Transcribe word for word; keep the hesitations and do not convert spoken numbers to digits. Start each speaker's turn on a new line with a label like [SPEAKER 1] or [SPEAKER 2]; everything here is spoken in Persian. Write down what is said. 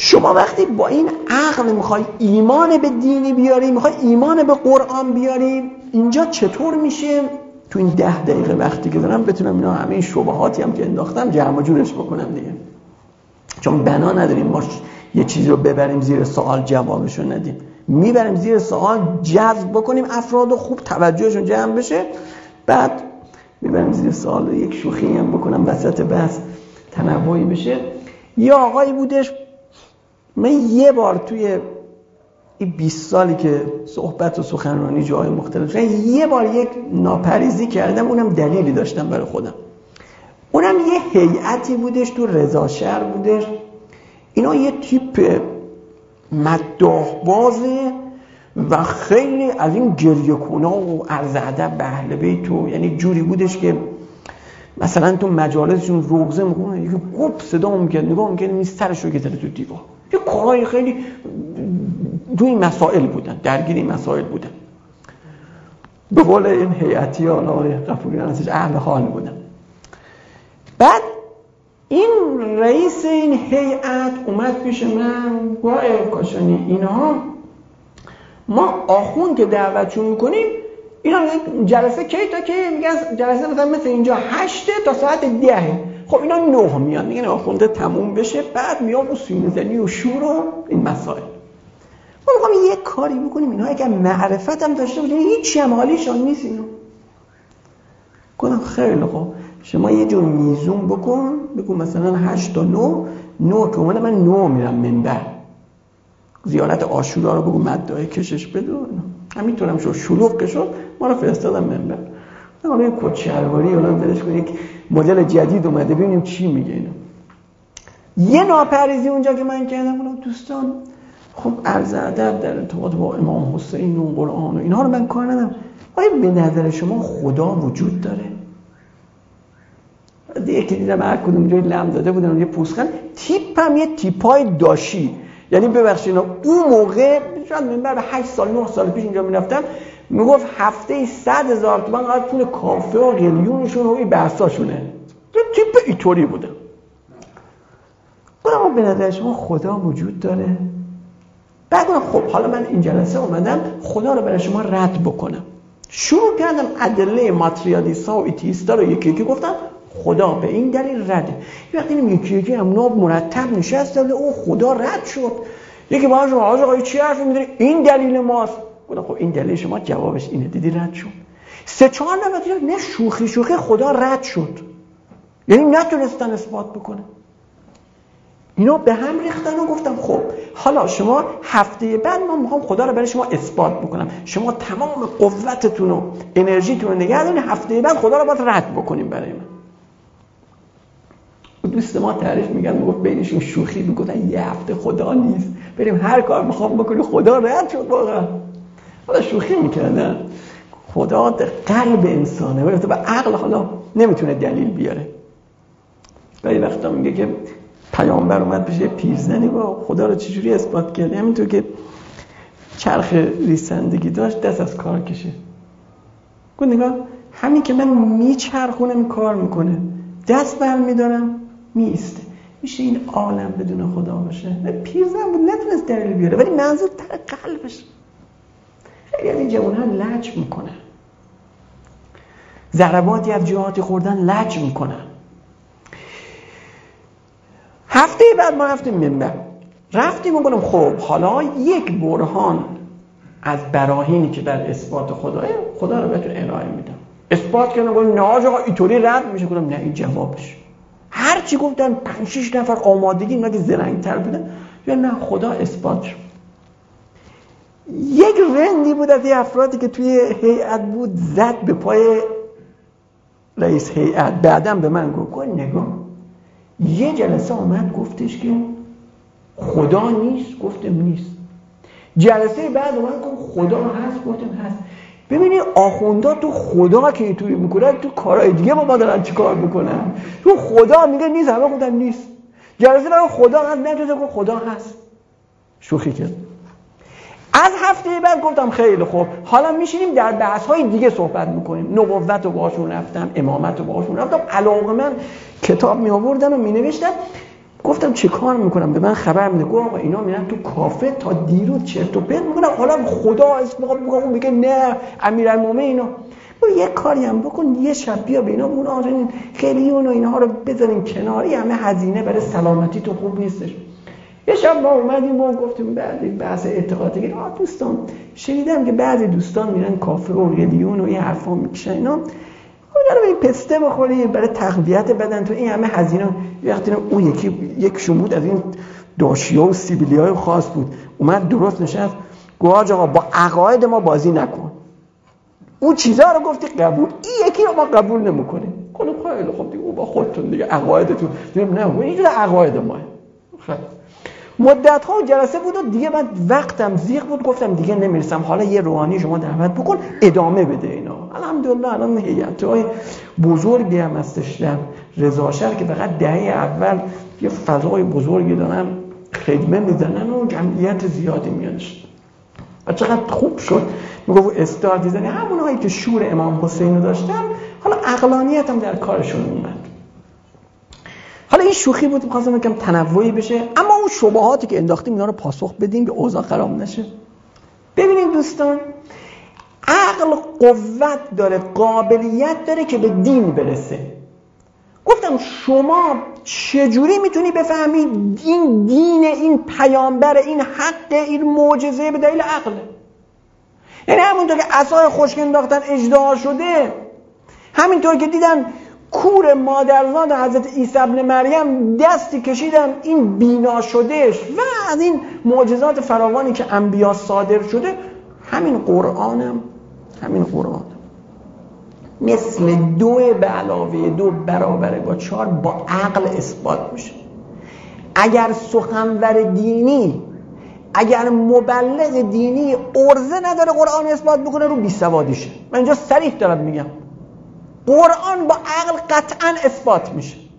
[SPEAKER 1] شما وقتی با این عقل میخوای ایمان به دینی بیاری، میخوای ایمان به قرآن بیاری، اینجا چطور میشه تو این ده دقیقه وقتی که دارم بتونم اینا همه این شبهاتی هم که انداختم جمع و جورش بکنم دیگه؟ چون بنا نداریم ما یه چیزی رو ببریم زیر سوال جوابشو ندیم، میبریم زیر سوال جذب بکنیم افراد خوب توجهشون جمع بشه، بعد میبریم زیر سوال یک شوخی هم بکنم وسط بحث تنوعی بشه. یه آقایی بودش، من یه بار توی این بیست سالی که صحبت و سخنرانی جای مختلف شدن یه بار یک ناپریزی کردم، اونم دلیلی داشتم برای خودم. اونم یه هیئتی بودش تو رضا شهر بودش، اینا یه تیپ مداح بازه و خیلی از این گریه کنا و عرض ادب به اهل بیت و یعنی جوری بودش که مثلا تو مجالسشون روغزه میکنه یکی گپ صدا میکرد، نگاه میکرد این سرش رو گذاره تو دیوار. یه کارهای خیلی تو این مسائل بودن، درگیر این مسائل بودن. به قول این هیئتی ها آقای غفوریان ازش اهل حال بودن. بعد این رئیس این هیئت اومد پیش من گفت کاشانی اینها ما آخوند که دعوتشون میکنیم اینا جلسه کی تا کی؟ میگن جلسه مثلا مثل اینجا هشته تا ساعت ده. خب اینا نه میان، میگن آخونده تموم بشه بعد میام و سینه زنی و شور و این مسائل. ما میخوام یک کاری بکنیم اینها اگر معرفت هم داشته باشن هیچی هم حالیشان نیست. اینو گفتم خیلی خوب شما یه جور میزون بکن، بگو مثلا هشت تا نه، نه که اومده من نه میرم منبر، زیارت عاشورا رو بگو مدعای کشش بده، همینطورم شد شلوغ که شد ما رو فرستادم منبر. حالا یه کت شلواری حالا برش کنیم یک مدل جدید اومده ببینیم چی میگه اینا. یه ناپریزی اونجا که من کردم اونم دوستان خب عرض ادب در ارتباط با امام حسین و قرآن و اینها رو من کار ندارم، آیا به نظر شما خدا وجود داره؟ یکی دیدم هر کدوم جای لم داده بودن یه پوسخند، تیپ هم یه تیپای داشی، یعنی ببخشید اون موقع شاید منبر به هشت سال نه سال پیش اینجا میرفتم میگفت هفته صد هزار تومان قرار پول کافه و قلیونشون و این بحثاشونه، یه تیپ ایطوری بودن. گفتم به نظر شما خدا وجود داره؟ بعد گفتم خب حالا من این جلسه اومدم خدا رو برای شما رد بکنم. شروع کردم ادله ماتریالیستا و ایتیستا رو یکی یکی گفتم خدا به این دلیل رده. وقتی این یکی یکی هم ناب مرتب نشستم او خدا رد شد. یکی باهاش آقا آقا چی حرف می‌زنی؟ این دلیل ماست. گفتم خب این دلیل شما جوابش اینه، دیدی رد شد. سه چهار نفر نه شوخی شوخی خدا رد شد. یعنی نتونستن اثبات بکنه. اینا به هم ریختن و گفتم خب حالا شما هفته بعد ما میخوام خدا رو برای شما اثبات بکنم، شما تمام قوتتون و انرژیتون رو نگه دارین، هفته بعد خدا رو باید رد بکنیم برای من. دوست ما تعریف میگن میگفت بینشون شوخی میگفتن یه هفته خدا نیست بریم هر کار میخوام بکنیم خدا رد شد. واقعا حالا شوخی میکردن. خدا در قلب انسانه ولی تو به عقل حالا نمیتونه دلیل بیاره. ولی وقتا میگه که پیامبر اومد پیش پیرزنی با خدا رو چجوری اثبات کرد، همینطور که چرخ ریسندگی داشت دست از کار کشه. گفت نگاه همین که من میچرخونم کار میکنه، دست برمیدارم میسته، میشه این عالم بدون خدا باشه؟ پیرزن بود نتونست دلیل بیاره ولی منظور تر قلبش. خیلی از این جوان ها لج میکنه، ضرباتی از جهاتی خوردن لج میکنن. هفته بعد ما رفتیم منبر، رفتیم و گفتم خب حالا یک برهان از براهینی که در اثبات خدای خدا رو بهتون ارائه میدم. اثبات کردن گفتم نه آقا اینطوری رد میشه. گفتم نه این جوابش. هر چی گفتن پنج شش نفر آمادگی اینا که زرنگ‌تر بودن یا نه خدا اثبات شد. یک رندی بود از این افرادی که توی هیئت بود زد به پای رئیس هیئت. بعدم به من گفت گفت نگاه یه جلسه آمد گفتش که خدا نیست، گفتم نیست. جلسه بعد اومد گفت خدا هست، گفتم هست. ببینید آخوندا تو خدا که اینطوری میکنن تو کارهای دیگه با ما دارن چی کار میکنن. تو خدا میگه نیست، همه گفتن نیست. جلسه بعد خدا هست، نجوزه گفت خدا هست. شوخی کرد. از هفته بعد گفتم خیلی خوب حالا میشینیم در بحث‌های دیگه صحبت میکنیم. نبوت رو باهاشون رفتم، امامت رو باهاشون رفتم، علاقه من کتاب می آوردن و می نوشتن. گفتم چه کار میکنم؟ به من خبر میده. گفت آقا اینا میرن تو کافه تا دیروز چرت و پرت میکنن، حالا خدا اسم میخوام بگم، اون میگه نه امیرالمومنین اینا. یه کاری هم بکن، یه شب بیا به اینا اون آرین خیلی اون و اینها رو بذارین کناری، همه هزینه برای سلامتی تو خوب نیستش. یه شب ما اومدیم و گفتیم بعد بحث اعتقادی که آ دوستان شنیدم که بعضی دوستان میرن کافه و ریلیون و این حرفا میکشن اینا، اینا رو به پسته بخوری برای تقویت بدن، تو این همه هزینه. وقتی اون یکی یک شمود از این داشیا و سیبیلیای خاص بود اومد درست نشست، گفت آقا با عقاید ما بازی نکن، اون چیزا رو گفتی قبول، این یکی رو ما قبول نمیکنیم. خیلی خیلی خوب دیگه، او با خودتون دیگه عقایدتون نه نه اینجوری عقاید ما. خیلی مدت ها جلسه بود و دیگه من وقتم زیغ بود، گفتم دیگه نمیرسم، حالا یه روحانی شما دعوت بکن ادامه بده اینا. الحمدلله الان هیئت‌های بزرگی هم هستش در رضا شهر که فقط دهه اول یه فضای بزرگی دارن خدمه میزنن و جمعیت زیادی میادش و چقدر خوب شد. میگفت استاد دیدن همونهایی که شور امام حسین رو داشتن، حالا عقلانیت هم در کارشون اومد. حالا این شوخی بود، می‌خواستم یکم تنوعی بشه، اما اون شبهاتی که انداختیم اینا رو پاسخ بدیم که اوضاع خراب نشه. ببینید دوستان، عقل قوت داره، قابلیت داره که به دین برسه. گفتم شما چجوری میتونی بفهمی این دین، این پیامبر، این حق، این معجزه به دلیل عقله؟ یعنی همونطور که عصای خشک انداختن اژدها شده، همینطور که دیدن کور مادرزاد حضرت عیسی ابن مریم دستی کشیدن این بینا شدهش و از این معجزات فراوانی که انبیا صادر شده، همین قرآنم همین قرآن مثل دو به علاوه دو برابر با چهار با عقل اثبات میشه. اگر سخنور دینی، اگر مبلغ دینی ارزه نداره قرآن اثبات بکنه، رو بیسوادیشه. من اینجا صریح دارم میگم، قرآن با عقل قطعا اثبات میشه.